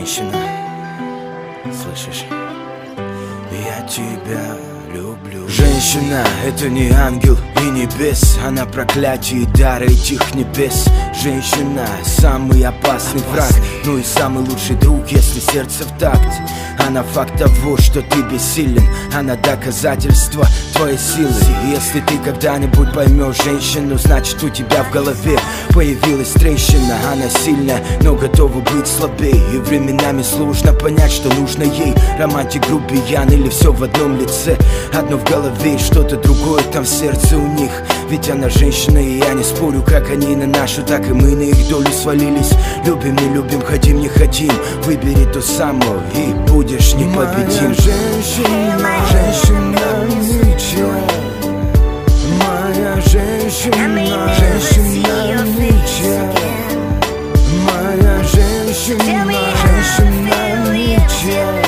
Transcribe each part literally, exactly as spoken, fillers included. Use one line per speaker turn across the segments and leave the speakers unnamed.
Женщина, слышишь? Я тебя люблю. Женщина — это не ангел и не бес, она проклятие и дар этих небес. Женщина — самый опасный враг, ну и самый лучший друг, если сердце в такт. Она факт того, что ты бессилен, она доказательство твоей силы. Если ты когда-нибудь поймешь женщину, значит у тебя в голове появилась трещина. Она сильная, но готова быть слабее, и временами сложно понять, что нужно ей. Романтик, грубиян или все в одном лице. Одно в голове и что-то другое там в сердце у них. Ведь она женщина, и я не спорю, как они на нашу, так и мы на их долю свалились. Любим, не любим, хотим, не хотим, выбери то самое и будешь непобедим.
Моя женщина, женщина ничья. Моя женщина, женщина ничья. Моя женщина, женщина ничья.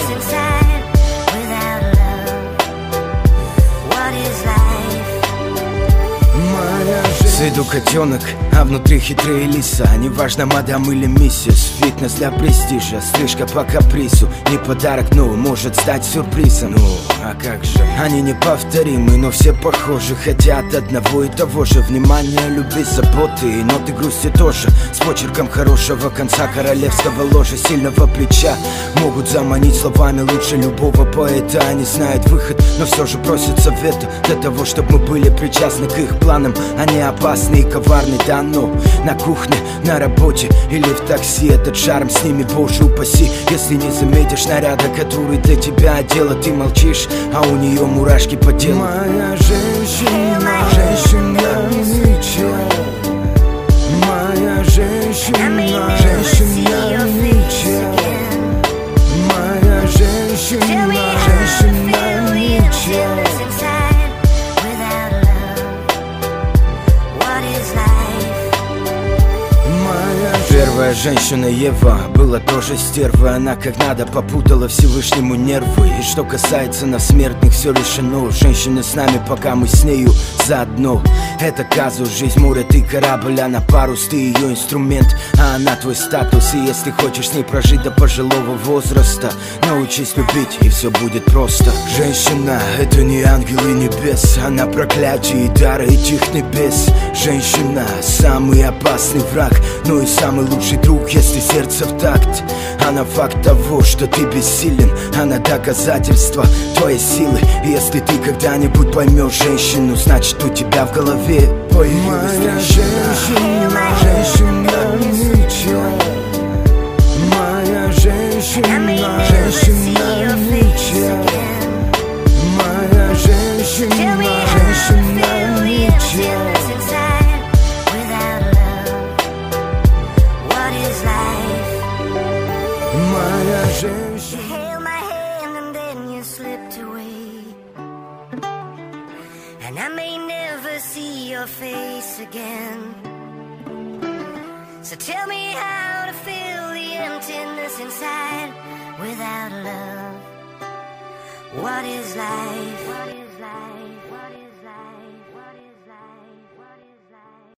С виду котенок, а внутри хитрые лиса. Неважно, мадам или миссис, фитнес для престижа, стрижка по капризу. Не подарок, но может стать сюрпризом. Ну, а как же? Они неповторимы, но все похожи, хотят одного и того же: внимания, любви, заботы и ноты грусти тоже. С почерком хорошего конца, королевского ложа, сильного плеча. Могут заманить словами лучше любого поэта. Они знают выход, но все же просят совета для того, чтобы мы были причастны к их планам. Они опасны и коварны, да, но на кухне, на работе или в такси этот шарм с ними, боже упаси. Если не заметишь наряда, который для тебя одела, ты молчишь, а у нее мурашки по телу.
Моя женщина, женщина ничья. Моя женщина, женщина ничья. Моя женщина, женщина ничья.
Первая женщина Ева была тоже стерва. Она как надо попутала Всевышнему нервы. И что касается нас смертных, все решено. Женщины с нами, пока мы с нею заодно. Это казус, жизнь море, ты корабль, она парус, ты ее инструмент, а она твой статус. И если хочешь с ней прожить до пожилого возраста, научись любить, и все будет просто. Женщина — это не ангел и небес, она проклятие и дар этих небес. Женщина — самый опасный враг, но и самый лучший друг, если сердце в такт. Она факт того, что ты бессилен, она доказательство твоей силы. И если ты когда-нибудь поймешь женщину, значит у тебя в голове появилась трещина.
Моя женщина, женщина ничья. Моя женщина, женщина ничья. Моя женщина, женщина ничья. Моя женщина.
You held my hand and then you slipped away, and I may never see your face again. So tell me how to fill the emptiness inside without love. What is life? What is life?